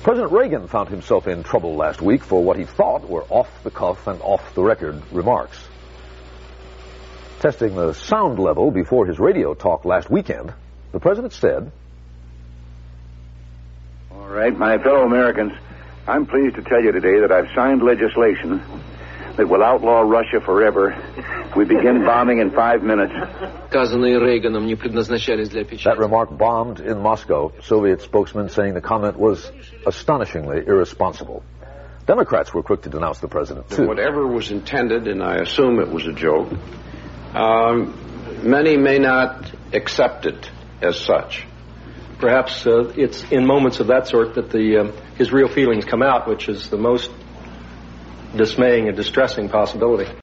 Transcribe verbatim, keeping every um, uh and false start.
President Reagan found himself in trouble last week for what he thought were off-the-cuff and off-the-record remarks. Testing the sound level before his radio talk last weekend, the president said, "All right, my fellow Americans, I'm pleased to tell you today that I've signed legislation that will outlaw Russia forever. We begin bombing in five minutes." That remark bombed in Moscow, Soviet spokesman saying the comment was astonishingly irresponsible. Democrats were quick to denounce the president, too. Whatever was intended, and I assume it was a joke, um, many may not accept it as such. Perhaps uh, it's in moments of that sort that the uh, his real feelings come out, which is the most dismaying and distressing possibility.